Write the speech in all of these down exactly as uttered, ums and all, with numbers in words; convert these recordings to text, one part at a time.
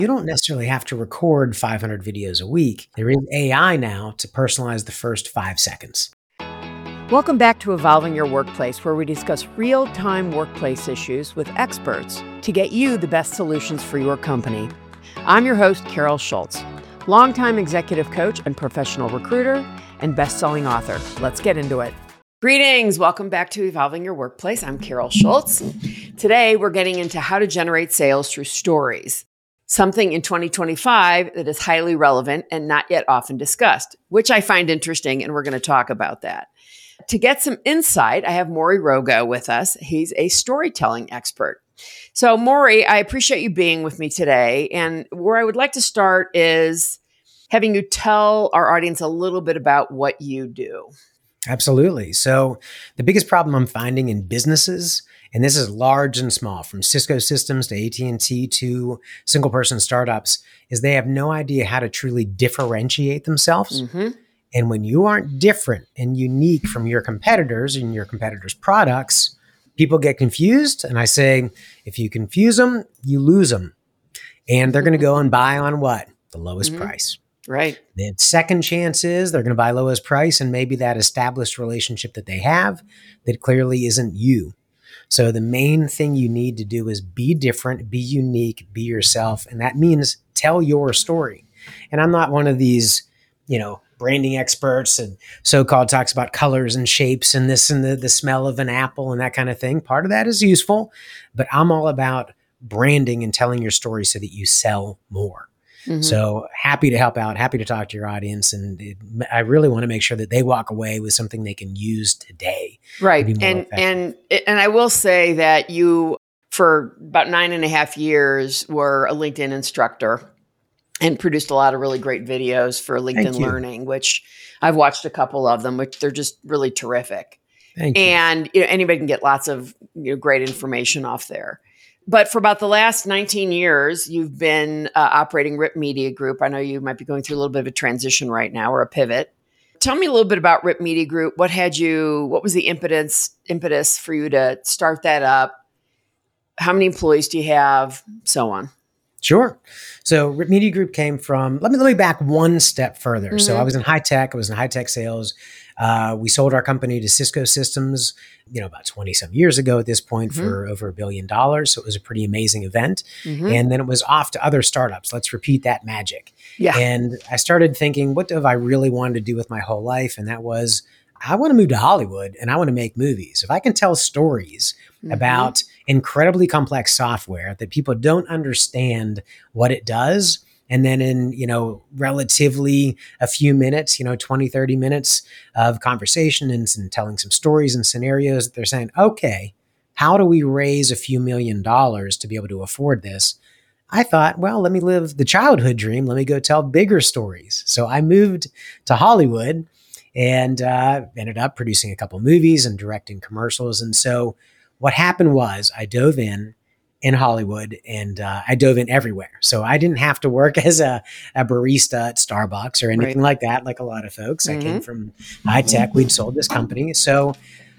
You don't necessarily have to record five hundred videos a week. There is A I now to personalize the first five seconds. Welcome back to Evolving Your Workplace, where we discuss real-time workplace issues with experts to get you the best solutions for your company. I'm your host, Carol Schultz, longtime executive coach and professional recruiter and best-selling author. Let's get into it. Greetings. Welcome back to Evolving Your Workplace. I'm Carol Schultz. Today, we're getting into how to generate sales through stories, something in twenty twenty-five that is highly relevant and not yet often discussed, which I find interesting, and we're going to talk about that. To get some insight, I have Maury Rogo with us. He's a storytelling expert. So, Maury, I appreciate you being with me today. And where I would like to start is having you tell our audience a little bit about what you do. Absolutely. So the biggest problem I'm finding in businesses, and this is large and small, from Cisco Systems to A T and T to single person startups, is they have no idea how to truly differentiate themselves. Mm-hmm. And when you aren't different and unique from your competitors and your competitors' products, people get confused. And I say, if you confuse them, you lose them. And they're going to go and buy on what? The lowest mm-hmm. price. Right. The second chance is they're going to buy lowest price, and maybe that established relationship that they have that clearly isn't you. So the main thing you need to do is be different, be unique, be yourself. And that means tell your story. And I'm not one of these, you know, branding experts and so-called talks about colors and shapes and this and the, the smell of an apple and that kind of thing. Part of that is useful, but I'm all about branding and telling your story so that you sell more. Mm-hmm. So happy to help out, happy to talk to your audience. And it, I really want to make sure that they walk away with something they can use today. Right. And, and, and I will say that you, for about nine and a half years, were a LinkedIn instructor and produced a lot of really great videos for LinkedIn Learning, which I've watched a couple of them, which they're just really terrific. Thank you. And you know, anybody can get lots of you know, great information off there. But for about the last nineteen years, you've been uh, operating R I P Media Group. I know you might be going through a little bit of a transition right now or a pivot. Tell me a little bit about R I P Media Group. What had you, what was the impetus, impetus for you to start that up? How many employees do you have? So on. Sure. So R I P Media Group came from, let me let me back one step further. Mm-hmm. So I was in high tech. I was in high tech sales. Uh, we sold our company to Cisco Systems, you know, about twenty some years ago at this point mm-hmm. for over a billion dollars. So it was a pretty amazing event. Mm-hmm. And then it was off to other startups. Let's repeat that magic. Yeah. And I started thinking, what have I really wanted to do with my whole life? And that was, I want to move to Hollywood and I want to make movies. If I can tell stories mm-hmm. about incredibly complex software that people don't understand what it does, and then in, you know, relatively a few minutes, you know, twenty, thirty minutes of conversation and, and telling some stories and scenarios, they're saying, okay, how do we raise a few million dollars to be able to afford this? I thought, well, let me live the childhood dream. Let me go tell bigger stories. So I moved to Hollywood and uh, ended up producing a couple movies and directing commercials. And so what happened was I dove in in Hollywood and uh, I dove in everywhere. So I didn't have to work as a, a barista at Starbucks or anything right. like that, like a lot of folks. Mm-hmm. I came from high tech. We'd sold this company. So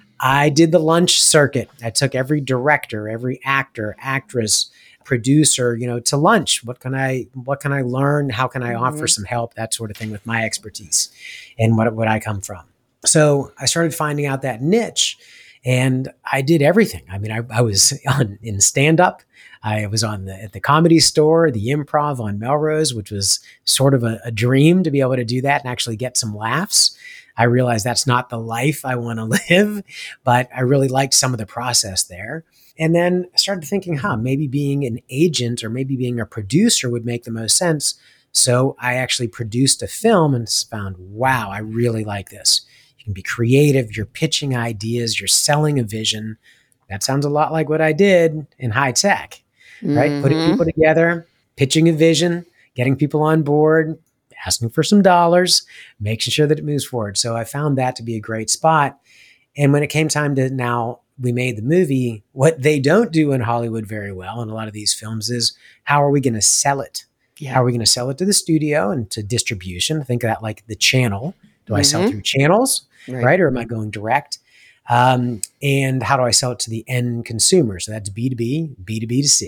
I did the lunch circuit. I took every director, every actor, actress, producer, you know, to lunch. What can I, what can I learn? How can I mm-hmm. offer some help? That sort of thing with my expertise and what would I come from? So I started finding out that niche. And I did everything. I mean, I, I was on in stand-up. I was on the at the Comedy Store, the Improv on Melrose, which was sort of a, a dream to be able to do that and actually get some laughs. I realized that's not the life I want to live, but I really liked some of the process there. And then I started thinking, huh, maybe being an agent or maybe being a producer would make the most sense. So I actually produced a film and found, wow, I really like this. You can be creative, you're pitching ideas, you're selling a vision. That sounds a lot like what I did in high tech, mm-hmm. right? Putting people together, pitching a vision, getting people on board, asking for some dollars, making sure that it moves forward. So I found that to be a great spot. And when it came time to now, we made the movie, what they don't do in Hollywood very well in a lot of these films is how are we going to sell it? Yeah. How are we going to sell it to the studio and to distribution? Think of that like the channel. Do mm-hmm. I sell through channels, right. right? Or am I going direct? Um, and how do I sell it to the end consumer? So that's B two B, B two B to C.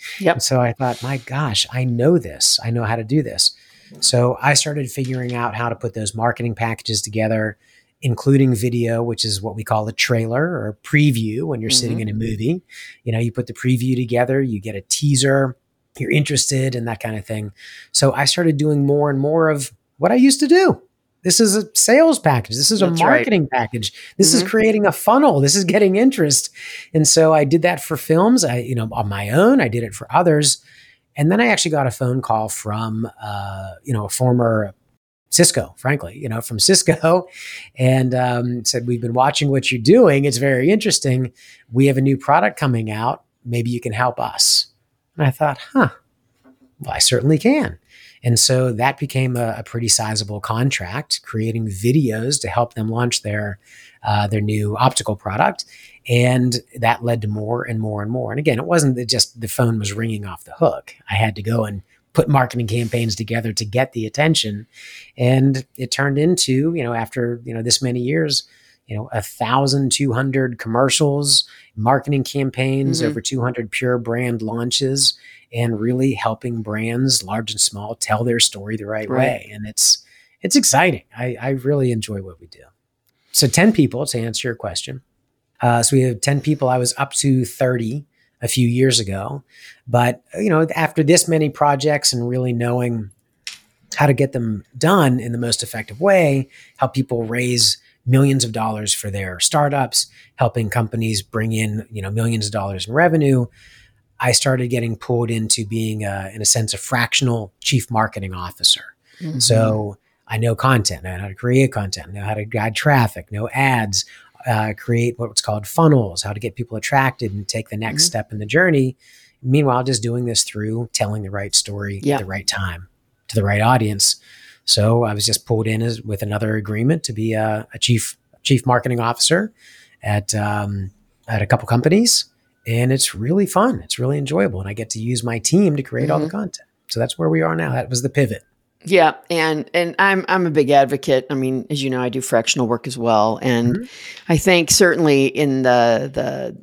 Yep. And so I thought, my gosh, I know this. I know how to do this. So I started figuring out how to put those marketing packages together, including video, which is what we call a trailer or a preview when you're mm-hmm. sitting in a movie. You know, you put the preview together, you get a teaser, you're interested and that kind of thing. So I started doing more and more of what I used to do. This is a sales package. This is That's a marketing right. package. This mm-hmm. is creating a funnel. This is getting interest. And so I did that for films, I, you know, on my own. I did it for others. And then I actually got a phone call from, uh, you know, a former Cisco, frankly, you know, from Cisco, and um, said, we've been watching what you're doing. It's very interesting. We have a new product coming out. Maybe you can help us. And I thought, huh, well, I certainly can. And so that became a, a pretty sizable contract, creating videos to help them launch their uh, their new optical product. And that led to more and more and more. And again, it wasn't that just the phone was ringing off the hook. I had to go and put marketing campaigns together to get the attention. And it turned into, you know, after, you know, this many years, you know, one thousand two hundred commercials, marketing campaigns, mm-hmm. over two hundred pure brand launches, and really helping brands, large and small, tell their story the right, right. way. And it's it's exciting. I, I really enjoy what we do. So ten people, to answer your question. Uh, so we have ten people. I was up to thirty a few years ago. But, you know, after this many projects and really knowing how to get them done in the most effective way, help people raise millions of dollars for their startups, helping companies bring in, you know, millions of dollars in revenue, I started getting pulled into being, a, in a sense, a fractional chief marketing officer. Mm-hmm. So I know content, I know how to create content, I know how to guide traffic, know ads, uh, create what's called funnels, how to get people attracted and take the next mm-hmm. step in the journey. Meanwhile, just doing this through telling the right story yeah. at the right time to the right audience. So I was just pulled in as, with another agreement to be a, a chief chief marketing officer at um, at a couple companies. And it's really fun. It's really enjoyable. And I get to use my team to create mm-hmm. all the content. So that's where we are now. That was the pivot. Yeah. And, and I'm, I'm a big advocate. I mean, as you know, I do fractional work as well. And mm-hmm. I think certainly in the, the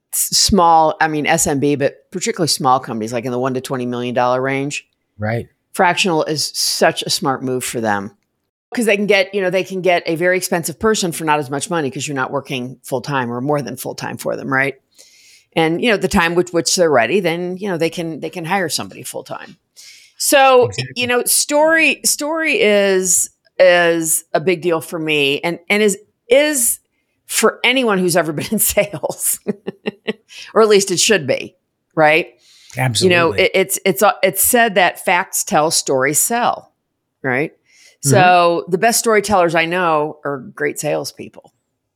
small, I mean, S M B, but particularly small companies, like in the one to twenty million dollars range, right? Fractional is such a smart move for them because they can get, you know, they can get a very expensive person for not as much money because you're not working full time or more than full time for them. Right. And, you know, the time with which they're ready, then, you know, they can, they can hire somebody full time. So, exactly. you know, story, story is, is a big deal for me and, and is, is for anyone who's ever been in sales, or at least it should be, right? Absolutely. You know, it, it's, it's, it's said that facts tell, stories sell, right? Mm-hmm. So the best storytellers I know are great salespeople.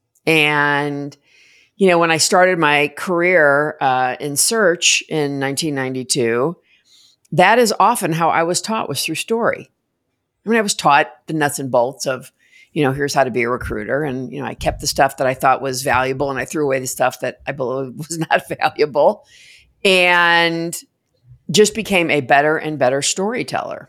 And, you know, when I started my career uh, in search in nineteen ninety-two, that is often how I was taught, was through story. I mean, I was taught the nuts and bolts of, you know, here's how to be a recruiter. And, you know, I kept the stuff that I thought was valuable and I threw away the stuff that I believed was not valuable and just became a better and better storyteller.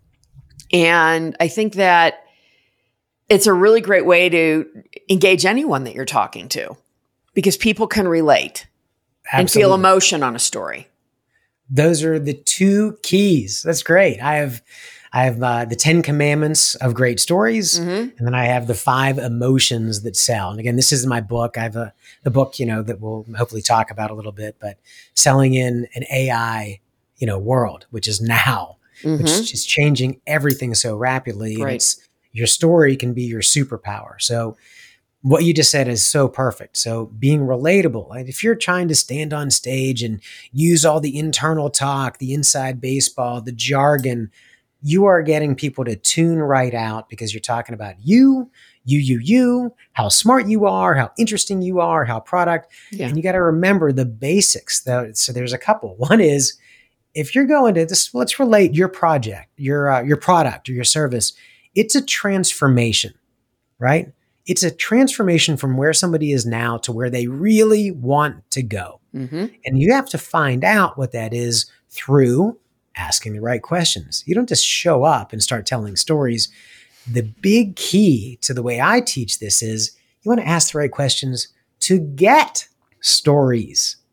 And I think that it's a really great way to engage anyone that you're talking to because people can relate Absolutely. And feel emotion on a story. Those are the two keys. That's great. I have I have uh, the ten commandments of great stories, mm-hmm. and then I have the five emotions that sell. And again, this is my book. I have a the book, you know, that we'll hopefully talk about a little bit, but selling in an A I, you know, world, which is now, mm-hmm. which is changing everything so rapidly. Right. And it's, your story can be your superpower. So what you just said is so perfect. So being relatable, like if you're trying to stand on stage and use all the internal talk, the inside baseball, the jargon, you are getting people to tune right out because you're talking about you, you, you, you, how smart you are, how interesting you are, how product. Yeah. And you got to remember the basics. Though. So there's a couple. One is if you're going to this, let's relate your project, your uh, your product or your service. It's a transformation, right? It's a transformation from where somebody is now to where they really want to go. Mm-hmm. And you have to find out what that is through asking the right questions. You don't just show up and start telling stories. The big key to the way I teach this is you want to ask the right questions to get stories.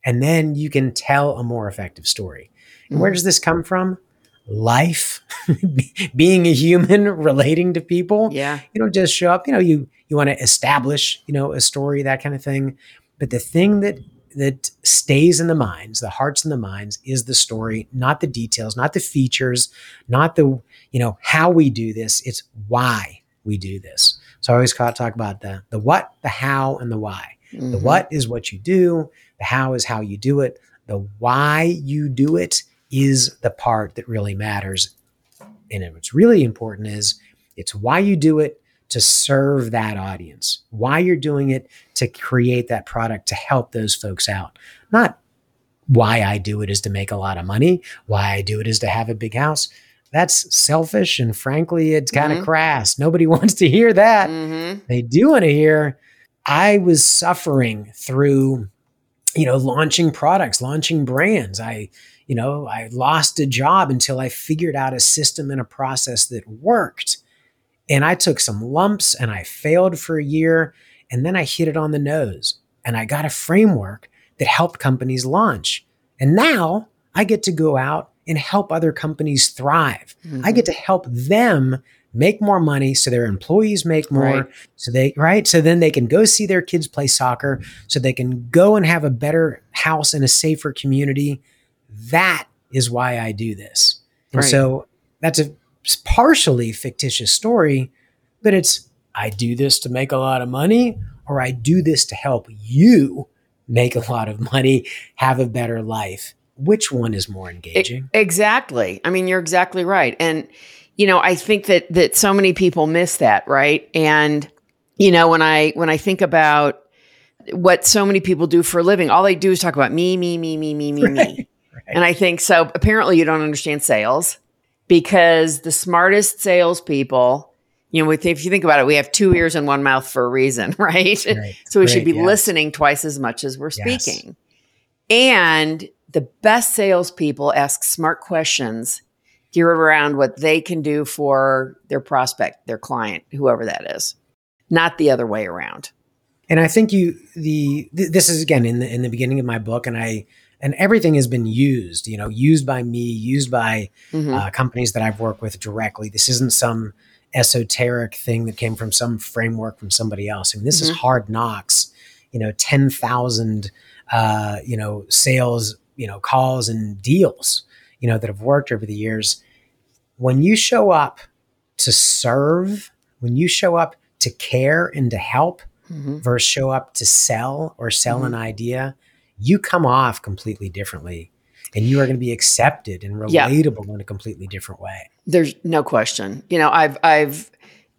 And then you can tell a more effective story. And Mm-hmm. where does this come from? Life, being a human, relating to people. Yeah. You don't just show up, you know, you, you want to establish, you know, a story, that kind of thing. But the thing that, that stays in the minds, the hearts and the minds, is the story, not the details, not the features, not the, you know, how we do this. It's why we do this. So I always talk about the, the what, the how, and the why. Mm-hmm. The what is what you do. The how is how you do it. The why you do it is the part that really matters. And what's really important is it's why you do it to serve that audience, why you're doing it to create that product to help those folks out. Not why I do it is to make a lot of money. Why I do it is to have a big house. That's selfish. And frankly, it's kind of mm-hmm. crass. Nobody wants to hear that. Mm-hmm. They do want to hear, I was suffering through, you know, launching products, launching brands. I, you know, I lost a job until I figured out a system and a process that worked. And I took some lumps and I failed for a year. And then I hit it on the nose and I got a framework that helped companies launch. And now I get to go out and help other companies thrive. Mm-hmm. I get to help them make more money so their employees make more. Right. So they, right. So then they can go see their kids play soccer, so they can go and have a better house and a safer community. That is why I do this. And right. so that's a partially fictitious story, but it's, I do this to make a lot of money, or I do this to help you make a lot of money, have a better life. Which one is more engaging? Exactly. I mean, you're exactly right. And, you know, I think that, that so many people miss that. Right. And, you know, when I, when I think about what so many people do for a living, all they do is talk about me, me, me, me, me, me, right. me. Right. And I think, so apparently you don't understand sales, because the smartest salespeople, you know, if you think about it, we have two ears and one mouth for a reason, right? right. So we Great, should be yes. listening twice as much as we're speaking. Yes. And the best salespeople ask smart questions geared around what they can do for their prospect, their client, whoever that is, not the other way around. And I think you, the, th- this is again in the, in the beginning of my book, and I, and everything has been used, you know, used by me, used by mm-hmm. uh, companies that I've worked with directly. This isn't some esoteric thing that came from some framework from somebody else. I mean, this mm-hmm. is hard knocks, you know, ten thousand, uh, you know, sales, you know, calls and deals, you know, that have worked over the years. When you show up to serve, when you show up to care and to help mm-hmm. versus show up to sell or sell mm-hmm. an idea, you come off completely differently, and you are going to be accepted and relatable yeah. in a completely different way. There's no question. You know, I've, I've,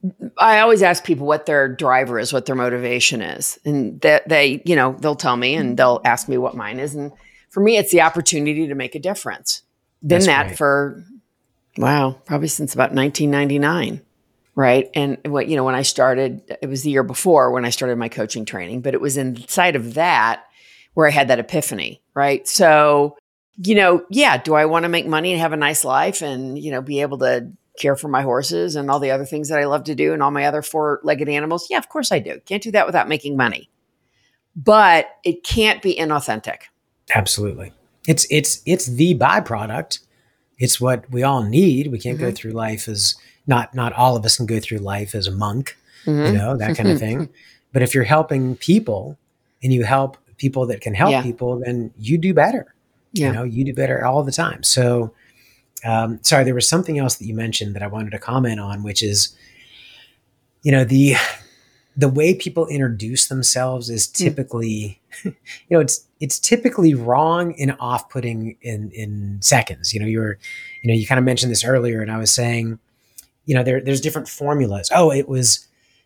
I always ask people what their driver is, what their motivation is. And that they, you know, they'll tell me and they'll ask me what mine is. And for me, it's the opportunity to make a difference. Been That's that right. for, wow, probably since about nineteen ninety-nine. Right. And what, you know, when I started, it was the year before when I started my coaching training, but it was inside of that where I had that epiphany. Right. So, you know, yeah. Do I want to make money and have a nice life and, you know, be able to care for my horses and all the other things that I love to do and all my other four-legged animals? Yeah, of course I do. Can't do that without making money, but it can't be inauthentic. Absolutely. It's, it's, it's the byproduct. It's what we all need. We can't mm-hmm. go through life as not, not all of us can go through life as a monk, mm-hmm. you know, that kind of thing. But if you're helping people and you help people that can help yeah. people, then you do better. Yeah. You know, you do better all the time. So, um, sorry, there was something else that you mentioned that I wanted to comment on, which is, you know, the, the way people introduce themselves is typically, mm. you know, it's, it's typically wrong and off-putting in, in seconds. You know, you're, you know, you kind of mentioned this earlier, and I was saying, you know, there, there's different formulas. Oh, it was,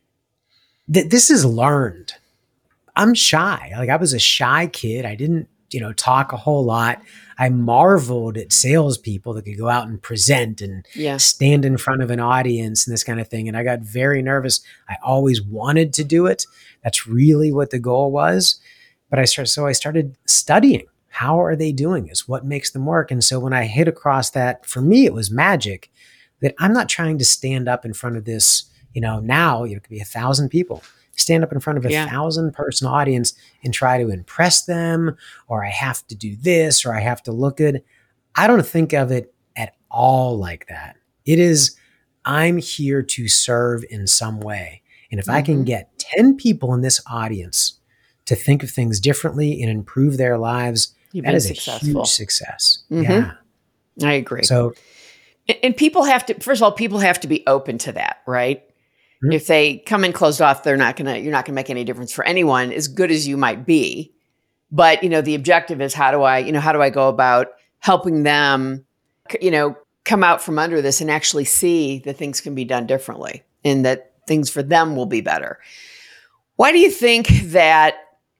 th- this is learned. I'm shy. Like I was a shy kid. I didn't, you know, talk a whole lot. I marveled at salespeople that could go out and present and yeah. stand in front of an audience and this kind of thing. And I got very nervous. I always wanted to do it. That's really what the goal was. But I started, so I started studying. How are they doing this? What makes them work? And so when I hit across that, for me, it was magic that I'm not trying to stand up in front of this, you know, now, you know, it could be a thousand people. stand up in front of a Yeah. thousand person audience and try to impress them, or I have to do this, or I have to look good. I don't think of it at all like that. It is, I'm here to serve in some way. And if mm-hmm. I can get ten people in this audience to think of things differently and improve their lives, You've that is successful. a huge success. Mm-hmm. Yeah. I agree. So, and people have to, first of all, people have to be open to that, right? Mm-hmm. If they come in closed off, they're not going to, you're not going to make any difference for anyone, as good as you might be. But, you know, the objective is how do I, you know, how do I go about helping them, you know, come out from under this and actually see that things can be done differently and that things for them will be better. Why do you think that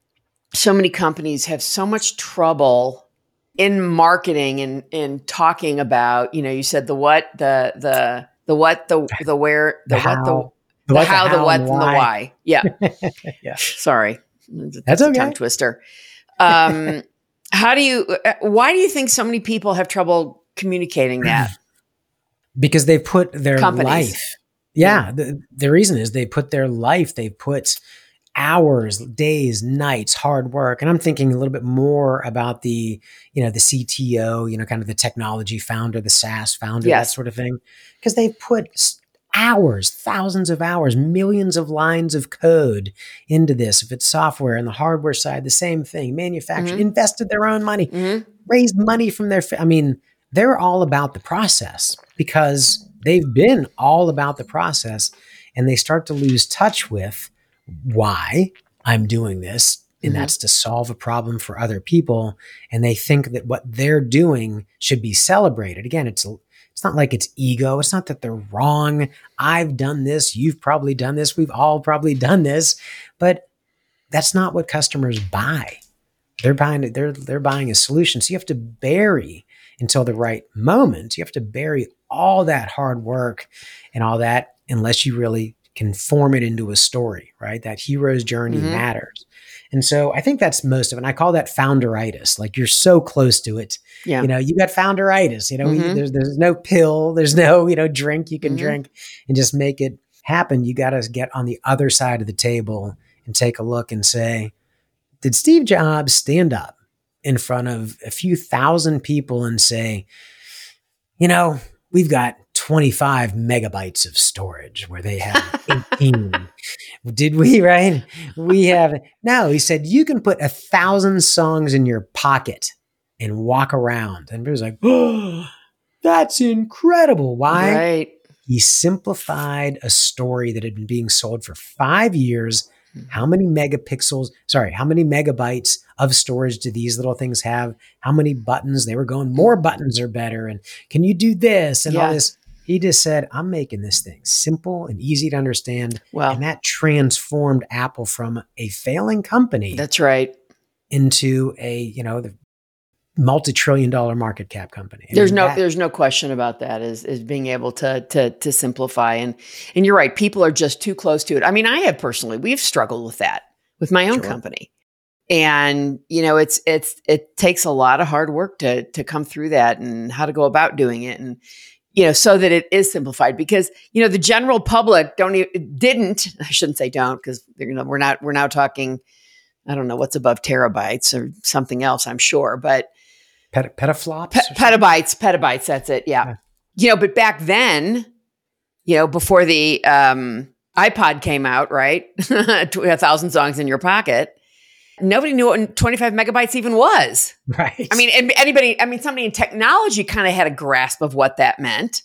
so many companies have so much trouble in marketing and in talking about, you know, you said the what, the, the, the what, the, the where, the, the what, how, the, the, what, how, the, how, the what, and, and the why. Yeah. yeah. Sorry. That's, That's okay. a tongue twister. Um, how do you, why do you think so many people have trouble communicating that? Because they put their Companies. life. Yeah. yeah. The, the reason is they put their life, they put hours, days, nights, hard work. And I'm thinking a little bit more about the, you know, the C T O, you know, kind of the technology founder, the SaaS founder, yes. that sort of thing. Because they put hours, thousands of hours, millions of lines of code into this. If it's software and the hardware side, the same thing, manufacturing, mm-hmm. invested their own money, mm-hmm. raised money from their, fa- I mean, they're all about the process because they've been all about the process and they start to lose touch with why I'm doing this. And mm-hmm. that's to solve a problem for other people. And they think that what they're doing should be celebrated. Again, it's it's not like it's ego. It's not that they're wrong. I've done this. You've probably done this. We've all probably done this. But that's not what customers buy. They're buying they're they're buying a solution. So you have to bury until the right moment. You have to bury all that hard work and all that unless you really can form it into a story, right? That hero's journey mm-hmm. matters. And so I think that's most of it. And I call that founderitis. Like you're so close to it. Yeah. You know, you got founderitis, you know, mm-hmm. we, there's, there's no pill, there's no, you know, drink you can mm-hmm. drink and just make it happen. You got to get on the other side of the table and take a look and say, did Steve Jobs stand up in front of a few thousand people and say, you know, we've got twenty-five megabytes of storage where they have eighteen. Did we, right? We have, no, he said, you can put a thousand songs in your pocket and walk around. And everybody's like, oh, that's incredible. Why? Right. He simplified a story that had been being sold for five years. How many megapixels, sorry, how many megabytes of storage do these little things have? How many buttons? They were going, more buttons are better. And can you do this and yeah. all this? He just said, I'm making this thing simple and easy to understand. Well, and that transformed Apple from a failing company. That's right. Into a, you know, the multi-trillion dollar market cap company. I There's mean, no, that, there's no question about that is, is being able to, to, to simplify. And, and you're right. People are just too close to it. I mean, I have personally, we've struggled with that with my own sure. company. And, you know, it's, it's, it takes a lot of hard work to, to come through that and how to go about doing it. And, you know, so that it is simplified because, you know, the general public don't even, didn't, I shouldn't say don't, because you know, we're not, we're now talking, I don't know what's above terabytes or something else, I'm sure, but Pet, petaflops? Pe- petabytes, petabytes, that's it. Yeah. yeah. You know, but back then, you know, before the um, iPod came out, right? A thousand songs in your pocket. Nobody knew what twenty-five megabytes even was. Right. I mean, anybody, I mean, somebody in technology kind of had a grasp of what that meant.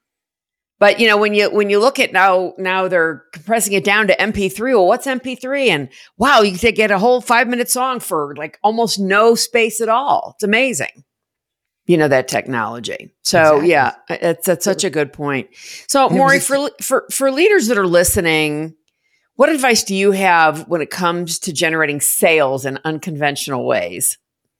But, you know, when you, when you look at now, now they're compressing it down to M P three. Well, what's M P three? And wow, you can get a whole five minute song for like almost no space at all. It's amazing. You know, that technology. So exactly. yeah, it's, that's such a good point. So Maury, for, for, for leaders that are listening, what advice do you have when it comes to generating sales in unconventional ways?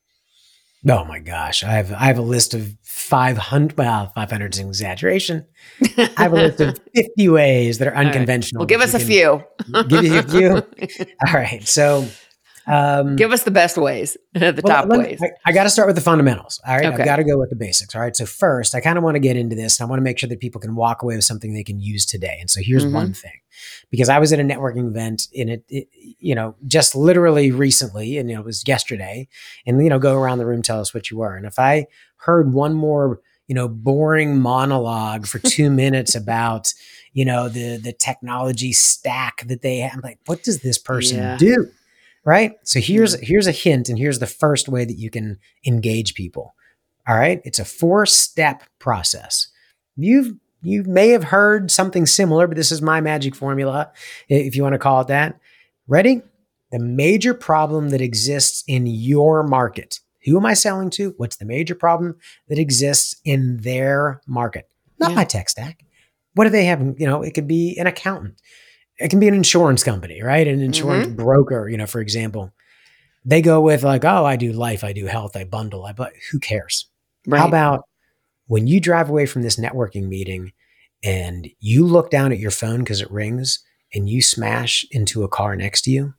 Oh my gosh. I have, I have a list of five hundred, well, five hundred is an exaggeration. I have a list of fifty ways that are unconventional. Right. Well, give us a few. Give you a few. All right. So Um, Give us the best ways, the well, top let me- ways. I, I got to start with the fundamentals. All right. Okay. I've got to go with the basics. All right. So first, I kind of want to get into this and I want to make sure that people can walk away with something they can use today. And so here's Mhm. one thing, because I was at a networking event in it, it, you know, just literally recently, and you know, it was yesterday, and, you know, go around the room, tell us what you were. And if I heard one more, you know, boring monologue for two minutes about, you know, the, the technology stack that they have, I'm like, what does this person Yeah. do? Right. So here's, here's a hint. And here's the first way that you can engage people. All right. It's a four step process. You've, you may have heard something similar, but this is my magic formula, if you want to call it that. Ready? The major problem that exists in your market. Who am I selling to? What's the major problem that exists in their market? Not Yeah. my tech stack. What do they have? You know, it could be an accountant. It can be an insurance company, right? An insurance Mhm. broker, you know, for example. They go with like, oh, I do life, I do health, I bundle, I but who cares? Right. How about when you drive away from this networking meeting and you look down at your phone because it rings and you smash into a car next to you?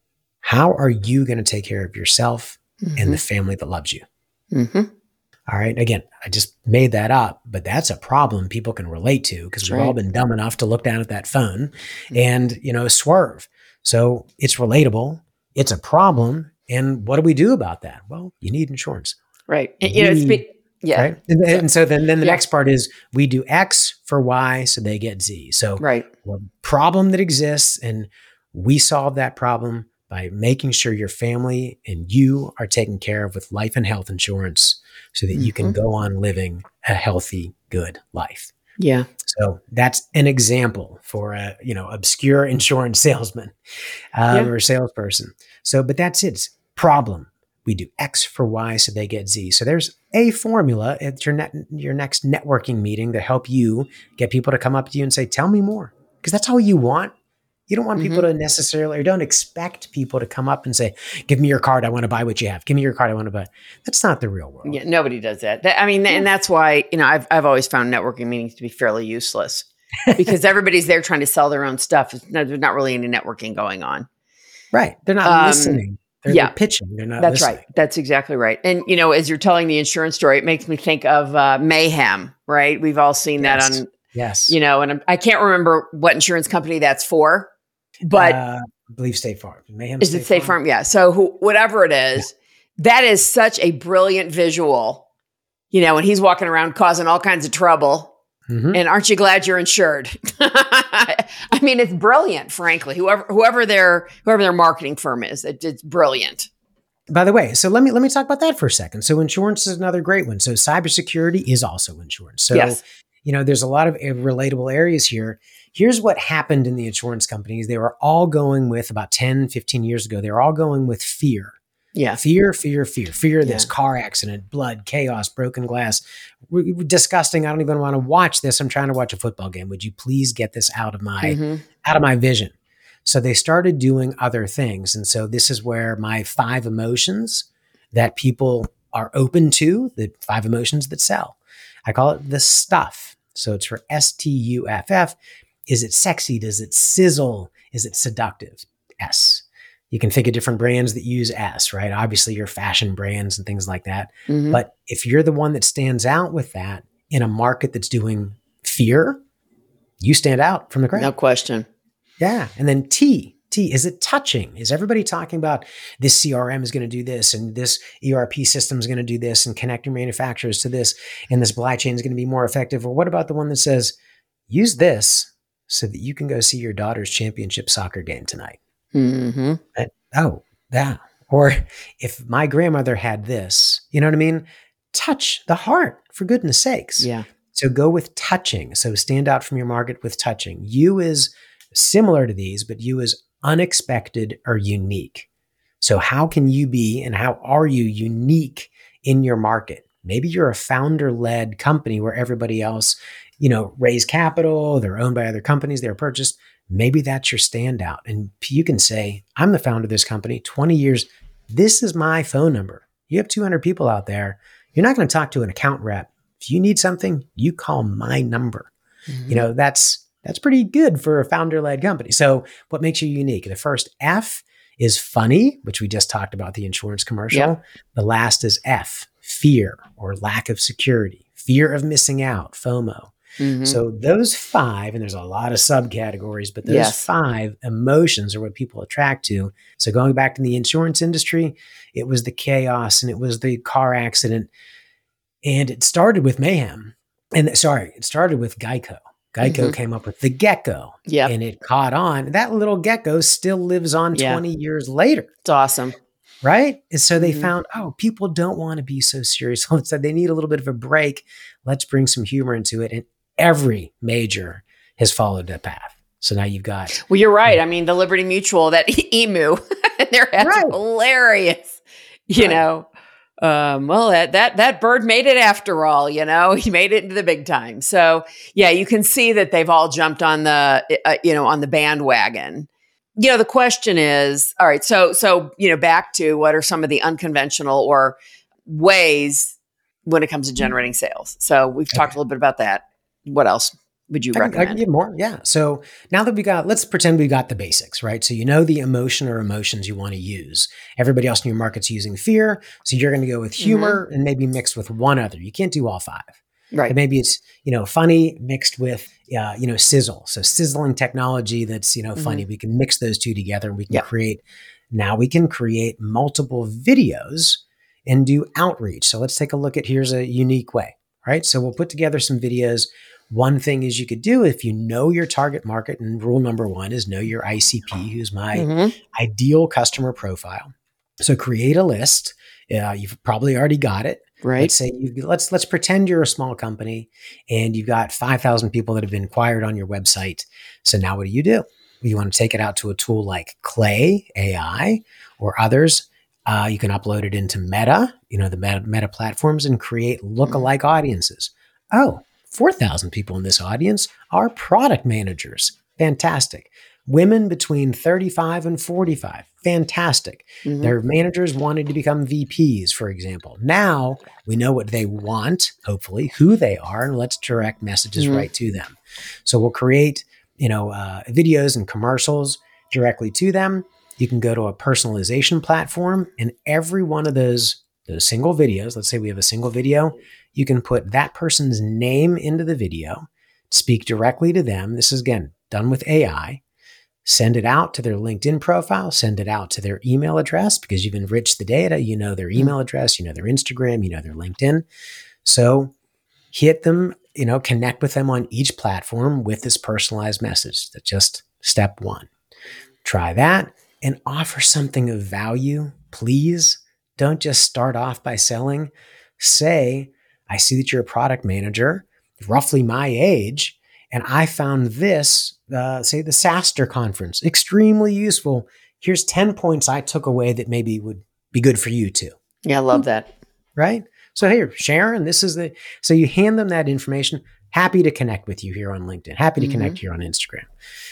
How are you going to take care of yourself and the family that loves you? Mhm. All right. Again, I just made that up, but that's a problem people can relate to because That's we've all right. been dumb enough to look down at that phone and, you know, swerve. So it's relatable. It's a problem. And what do we do about that? Well, you need insurance. Right. And, you know, it's We- be- yeah. Right. And, and so then, then the Yeah. next part is we do X for Y so they get Z. So Right. a problem that exists and we solve that problem by making sure your family and you are taken care of with life and health insurance so that you can Mhm. go on living a healthy, good life. Yeah. So that's an example for a, you know, obscure insurance salesman um, Yeah. or salesperson. So, but that's it. It's problem. We do X for Y so they get Z. So there's a formula at your net, your next networking meeting to help you get people to come up to you and say, tell me more. Because that's all you want. You don't want people Mhm. to necessarily, or don't expect people to come up and say, give me your card. I want to buy what you have. Give me your card. I want to buy. That's not the real world. Yeah, nobody does that. That- I mean, and that's why, you know, I've I've always found networking meetings to be fairly useless because everybody's there trying to sell their own stuff. It's not, there's not really any networking going on. Right. They're not Um, listening. They're, yeah. they're pitching. They're not That's listening. right. That's exactly right. And, you know, as you're telling the insurance story, it makes me think of uh, Mayhem, right? We've all seen Yes. that on, Yes. you know, and I'm, I can't remember what insurance company that's for, but uh, I believe State Farm. Mayhem is it State Farm? Yeah. So who, whatever it is, that is such a brilliant visual, you know, and he's walking around causing all kinds of trouble. Mhm. And aren't you glad you're insured? I mean, it's brilliant, frankly. Whoever whoever their whoever their marketing firm is, it, it's brilliant. By the way, so let me let me talk about that for a second. So insurance is another great one. So cybersecurity is also insurance. So Yes. you know, there's a lot of uh, relatable areas here. Here's what happened in the insurance companies. They were all going with about ten, fifteen years ago. They were all going with fear. Yeah. Fear, fear, fear, fear of this Yeah. car accident, blood, chaos, broken glass. R- disgusting. I don't even want to watch this. I'm trying to watch a football game. Would you please get this out of my Mhm. out of my vision? So they started doing other things. And so this is where my five emotions that people are open to, the five emotions that sell. I call it the stuff. So it's for S T U F F. Is it sexy? Does it sizzle? Is it seductive? S. You can think of different brands that use S, right? Obviously, your fashion brands and things like that. Mhm. But if you're the one that stands out with that in a market that's doing fear, you stand out from the crowd. No question. Yeah. And then T, T, is it touching? Is everybody talking about this C R M is going to do this and this E R P system is going to do this and connect your manufacturers to this and this supply chain is going to be more effective? Or what about the one that says, use this so that you can go see your daughter's championship soccer game tonight? Mm-hmm. And, oh, yeah. Or if my grandmother had this, you know what I mean? Touch the heart, for goodness sakes. Yeah. So go with touching. So stand out from your market with touching. You is similar to these, but you is unexpected or unique. So how can you be and how are you unique in your market? Maybe you're a founder-led company where everybody else, you know, raise capital, they're owned by other companies, they're purchased. Maybe that's your standout. And you can say, I'm the founder of this company, twenty years. This is my phone number. You have two hundred people out there. You're not going to talk to an account rep. If you need something, you call my number. Mm-hmm. You know, that's that's pretty good for a founder-led company. So what makes you unique? The first F is funny, which we just talked about, the insurance commercial. Yep. The last is F, fear or lack of security, fear of missing out, FOMO. Mm-hmm. So those five, and there's a lot of subcategories, but those Yes. five emotions are what people attract to. So going back to the insurance industry, it was the chaos and it was the car accident. And it started with mayhem. And sorry, it started with Geico. Geico Mm-hmm. came up with the gecko. Yep. And it caught on. That little gecko still lives on Yeah. twenty years later. It's awesome. Right? And so they Mhm. found, oh, people don't want to be so serious. So instead, they need a little bit of a break. Let's bring some humor into it. And every major has followed that path. So now you've got, Well, you're right. I mean, the Liberty Mutual, that emu, their ads Right. are hilarious. You Right. know, um, well, that that that bird made it after all. You know, he made it into the big time. So yeah, you can see that they've all jumped on the uh, you know on the bandwagon. You know, the question is, all right. So so you know, back to what are some of the unconventional or ways when it comes to generating sales. So we've talked Okay. a little bit about that. What else would you I can, I can recommend? give more. Yeah. So now that we got, let's pretend we got the basics, right? So you know the emotion or emotions you want to use. Everybody else in your market's using fear. So you're going to go with humor and maybe mixed with one other. You can't do all five. Right. But maybe it's, you know, funny mixed with, uh, you know, sizzle. So sizzling technology that's, you know, funny. We can mix those two together and we can Yeah. create, now we can create multiple videos and do outreach. So let's take a look at, here's a unique way, right? So we'll put together some videos. One thing is you could do if you know your target market, and rule number one is know your I C P, who's my Mhm. ideal customer profile. So create a list. Uh, you've probably already got it. Right. Let's say you let's let's pretend you're a small company and you've got five thousand people that have been inquired on your website. So now what do you do? You want to take it out to a tool like Clay A I or others. Uh, you can upload it into Meta, you know, the Meta, Meta platforms, and create lookalike audiences. Oh, four thousand people in this audience are product managers. Fantastic. Women between thirty-five and forty-five. Fantastic. Mhm. Their managers wanted to become V Ps, for example. Now we know what they want, hopefully, who they are, and let's direct messages Mhm. right to them. So we'll create, you know, uh, videos and commercials directly to them. You can go to a personalization platform, and every one of those, those single videos, let's say we have a single video, you can put that person's name into the video, speak directly to them. This is, again, done with A I. Send it out to their LinkedIn profile, send it out to their email address because you've enriched the data. You know their email address, you know their Instagram, you know their LinkedIn. So hit them, you know, connect with them on each platform with this personalized message. That's just step one. Try that and offer something of value. Please don't just start off by selling. Say, I see that you're a product manager, roughly my age, and I found this, uh, say the SaaStr conference, extremely useful. Here's ten points I took away that maybe would be good for you too. Yeah, I love that. Right? So here, Sharon, this is the, so you hand them that information. Happy to connect with you here on LinkedIn. Happy to Mhm. connect here on Instagram.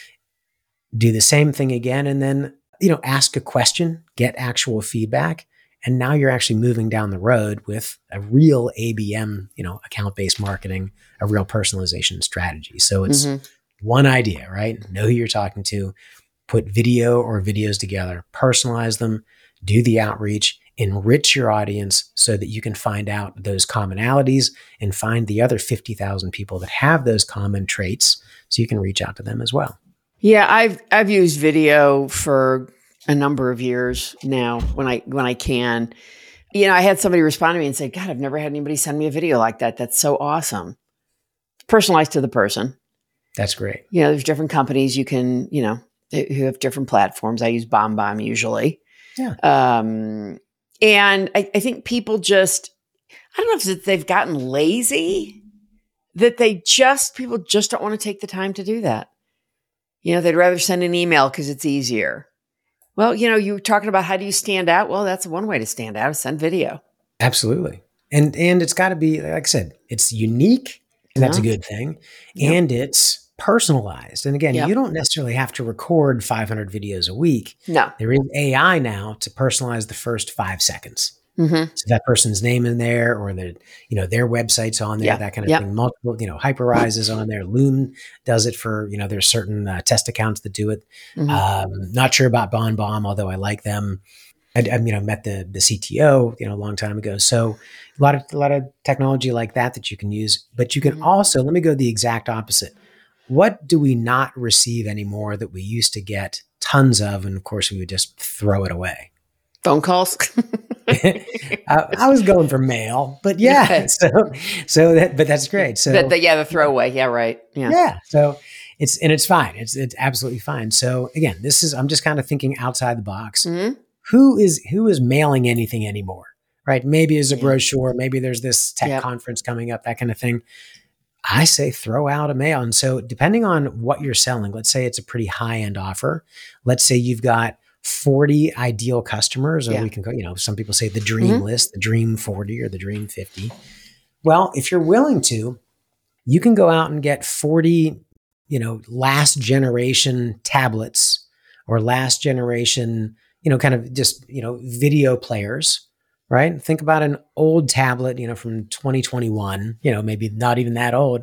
Do the same thing again. And then, you know, ask a question, get actual feedback. And now you're actually moving down the road with a real A B M, you know, account-based marketing, a real personalization strategy. So it's Mhm. one idea, right? Know who you're talking to, put video or videos together, personalize them, do the outreach, enrich your audience so that you can find out those commonalities and find the other fifty thousand people that have those common traits so you can reach out to them as well. Yeah, I've I've used video for a number of years now when I when I can. You know, I had somebody respond to me and say, "God, I've never had anybody send me a video like that. That's so awesome." Personalized to the person. That's great. You know, there's different companies you can, you know, who have different platforms. I use BombBomb usually. Yeah. Um, and I, I think people just, I don't know if it's that they've gotten lazy, that they just, people just don't want to take the time to do that. You know, they'd rather send an email because it's easier. Well, you know, you were talking about how do you stand out? Well, that's one way to stand out, is send video. Absolutely. And and it's got to be, like I said, it's unique, and that's a Yeah. good thing. Yep. And it's personalized. And again, Yep. you don't necessarily have to record five hundred videos a week. No. There is A I now to personalize the first five seconds. Mm-hmm. So that person's name in there, or the, you know, their website's on there, Yeah. that kind of Yep. thing. Multiple, you know, Hyperrise is on there. Loom does it for, you know, there's certain uh, test accounts that do it. Mm-hmm. Um, not sure about BonBomb, although I like them. I, I you know, met the the C T O, you know, a long time ago. So a lot of a lot of technology like that that you can use, but you can Mm-hmm. also, let me go the exact opposite. What do we not receive anymore that we used to get tons of, and of course we would just throw it away? Phone calls. I, I was going for mail, but yeah. Okay. So, so that, but that's great. So the, the, yeah, the throwaway. Yeah, right. Yeah. yeah. So it's, and it's fine. It's, it's absolutely fine. So again, this is, I'm just kind of thinking outside the box. Mm-hmm. Who is, who is mailing anything anymore? Right. Maybe as a Yeah. brochure, maybe there's this tech Yep. conference coming up, that kind of thing. I say throw out a mail. And so depending on what you're selling, let's say it's a pretty high end offer. Let's say you've got forty ideal customers, or Yeah. we can go, you know, some people say the dream Mm-hmm. list, the dream forty or the dream fifty. Well, if you're willing to, you can go out and get forty, you know, last generation tablets or last generation, you know, kind of just, you know, video players, right? Think about an old tablet, you know, from twenty twenty-one, you know, maybe not even that old.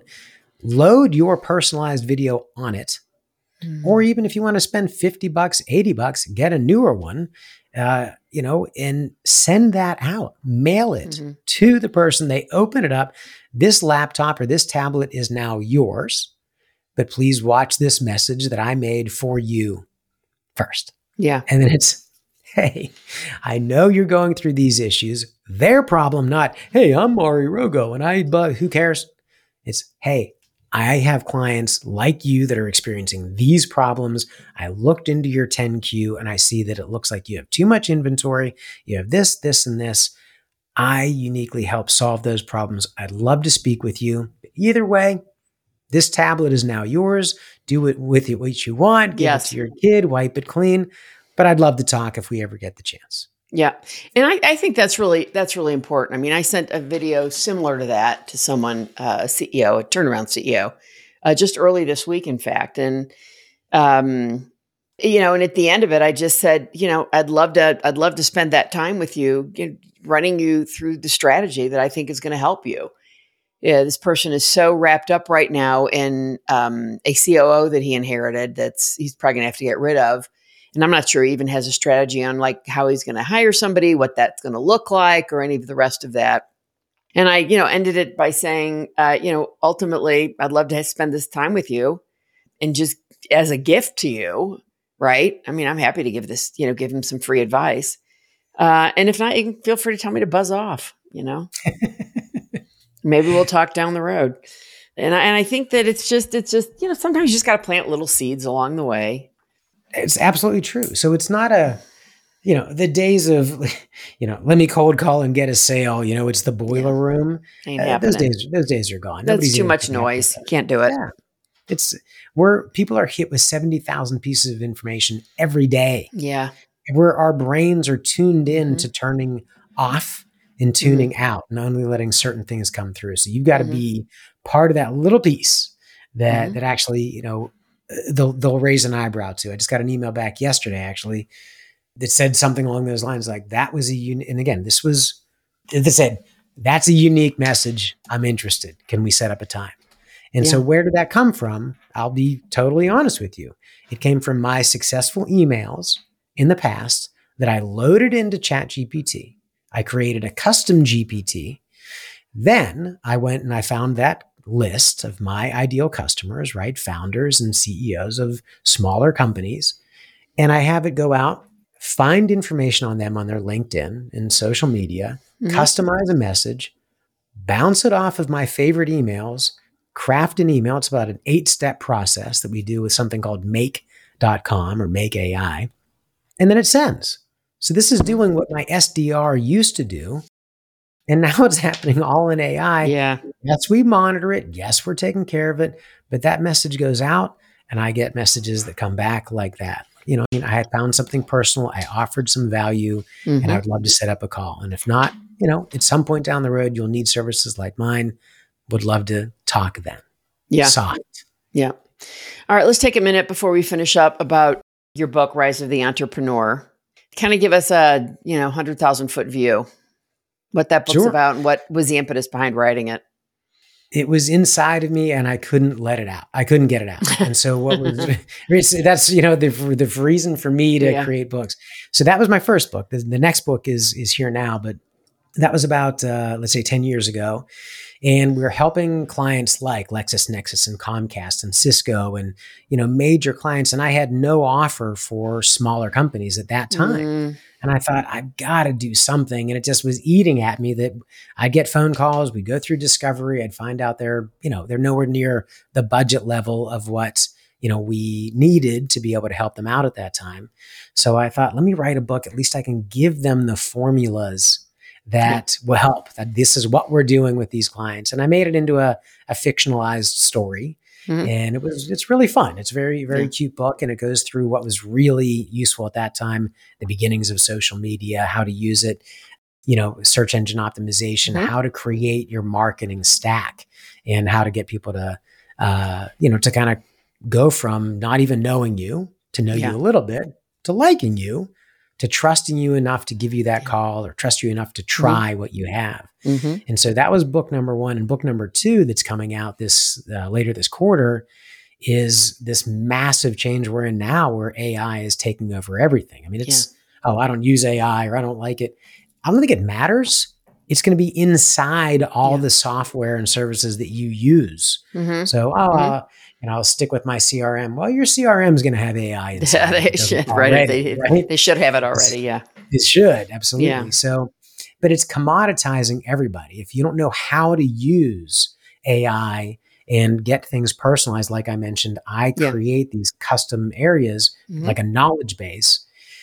Load your personalized video on it. Mm-hmm. Or even if you want to spend fifty bucks, eighty bucks, get a newer one, uh, you know, and send that out, mail it Mm-hmm. to the person. They open it up. This laptop or this tablet is now yours, but please watch this message that I made for you first. Yeah. And then it's, hey, I know you're going through these issues. Their problem, not, hey, I'm Mari Rogo and I, but who cares? It's, hey, I have clients like you that are experiencing these problems. I looked into your ten Q and I see that it looks like you have too much inventory. You have this, this, and this. I uniquely help solve those problems. I'd love to speak with you. Either way, this tablet is now yours. Do it with it what you want. Give Yes. it to your kid, wipe it clean. But I'd love to talk if we ever get the chance. Yeah. And I, I think that's really, that's really important. I mean, I sent a video similar to that to someone, uh, a C E O, a turnaround C E O, uh, just early this week, in fact. And, um, you know, and at the end of it, I just said, you know, I'd love to, I'd love to spend that time with you, you know, running you through the strategy that I think is going to help you. Yeah, this person is so wrapped up right now in um, a C O O that he inherited that's he's probably going to have to get rid of. And I'm not sure he even has a strategy on like how he's going to hire somebody, what that's going to look like, or any of the rest of that. And I, you know, ended it by saying, uh, you know, ultimately, I'd love to spend this time with you and just as a gift to you, right? I mean, I'm happy to give this, you know, give him some free advice. Uh, and if not, you can feel free to tell me to buzz off, you know. Maybe we'll talk down the road. And I, and I think that it's just, it's just, you know, sometimes you just got to plant little seeds along the way. It's absolutely true. So it's not a, you know, the days of, you know, let me cold call and get a sale, you know, it's the boiler Yeah. room. Ain't Uh, happening. those days, those days are gone. That's Nobody's too even much thinking about noise. that. Can't do it. Yeah. It's where people are hit with seventy thousand pieces of information every day. Yeah. Where our brains are tuned in Mm-hmm. to turning off and tuning mm-hmm. out and only letting certain things come through. So you've got to mm-hmm. be part of that little piece that, mm-hmm. that actually, you know, they'll, they'll raise an eyebrow to. I just got an email back yesterday, actually, that said something along those lines. Like that was a unique, and again, this was, they said, that's a unique message. I'm interested. Can we set up a time? And yeah. so where did that come from? I'll be totally honest with you. It came from my successful emails in the past that I loaded into ChatGPT. I created a custom G P T. Then I went and I found that list of my ideal customers, right? Founders and C E Os of smaller companies. And I have it go out, find information on them on their LinkedIn and social media, mm-hmm. customize a message, bounce it off of my favorite emails, craft an email. It's about an eight-step process that we do with something called make dot com or Make A I. And then it sends. So this is doing what my S D R used to do. And now it's happening all in A I. Yeah. Yes, we monitor it. Yes, we're taking care of it. But that message goes out and I get messages that come back like that. You know, I mean, I had found something personal. I offered some value mm-hmm. and I would love to set up a call. And if not, you know, at some point down the road, you'll need services like mine. Would love to talk then. Yeah. Soft. Yeah. All right. Let's take a minute before we finish up about your book, Rise of the Entrepreneur. Kind of give us a, you know, one hundred thousand foot view. what that book's Sure. about and what was the impetus behind writing it. It was inside of me and I couldn't let it out. I couldn't get it out. And so what was, that's, you know, the, the reason for me to Yeah. create books. So that was my first book. The, the next book is, is here now, but that was about, uh, let's say ten years ago. And we we're helping clients like LexisNexis and Comcast and Cisco and, you know, major clients. And I had no offer for smaller companies at that time. Mm. And I thought, I've got to do something. And it just was eating at me that I'd get phone calls. We'd go through discovery. I'd find out they're, you know, they're nowhere near the budget level of what, you know, we needed to be able to help them out at that time. So I thought, let me write a book. At least I can give them the formulas that will help, that this is what we're doing with these clients. And I made it into a, a fictionalized story. Mm-hmm. And it was, it's really fun. It's a very, very yeah. cute book. And it goes through what was really useful at that time, the beginnings of social media, how to use it, you know, search engine optimization, mm-hmm. how to create your marketing stack and how to get people to, uh, you know, to kind of go from not even knowing you to know yeah. you a little bit to liking you, to trusting you enough to give you that call or trust you enough to try mm-hmm. what you have. Mm-hmm. And so that was book number one. And book number two that's coming out this uh, later this quarter is this massive change we're in now where A I is taking over everything. I mean, it's, yeah. oh, I don't use A I or I don't like it. I don't think it matters. It's going to be inside all yeah. the software and services that you use. Mm-hmm. So, oh, mm-hmm. uh, and I'll stick with my C R M. Well, your C R M is going to have A I inside. Yeah, they should, already, right? They, right? They should have it already. Yeah, it should absolutely. Yeah. So, but it's commoditizing everybody. If you don't know how to use A I and get things personalized, like I mentioned, I yeah. create these custom areas mm-hmm. like a knowledge base.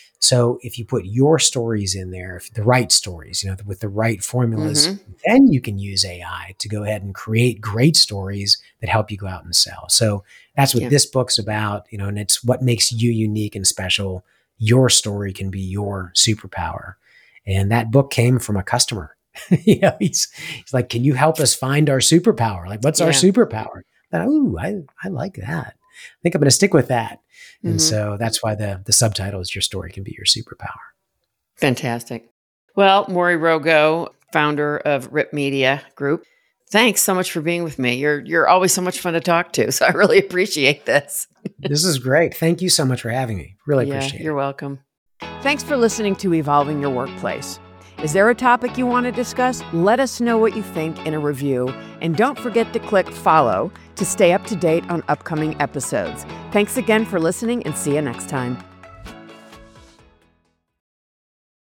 So if you put your stories in there, if the right stories, you know, with the right formulas, mm-hmm. then you can use A I to go ahead and create great stories that help you go out and sell. So that's what yeah. this book's about, you know, and it's what makes you unique and special. Your story can be your superpower. And that book came from a customer. you know, he's, he's like, can you help us find our superpower? Like, what's yeah. our superpower? I thought, ooh, I, I like that. I think I'm going to stick with that. And mm-hmm. so that's why the, the subtitle is Your Story Can Be Your Superpower. Fantastic. Well, Maury Rogo, founder of R I P Media Group, thanks so much for being with me. You're you're always so much fun to talk to. So I really appreciate this. This is great. Thank you so much for having me. Really yeah, appreciate it. You're welcome. Thanks for listening to Evolving Your Workplace. Is there a topic you want to discuss? Let us know what you think in a review. And don't forget to click follow to stay up to date on upcoming episodes. Thanks again for listening and see you next time.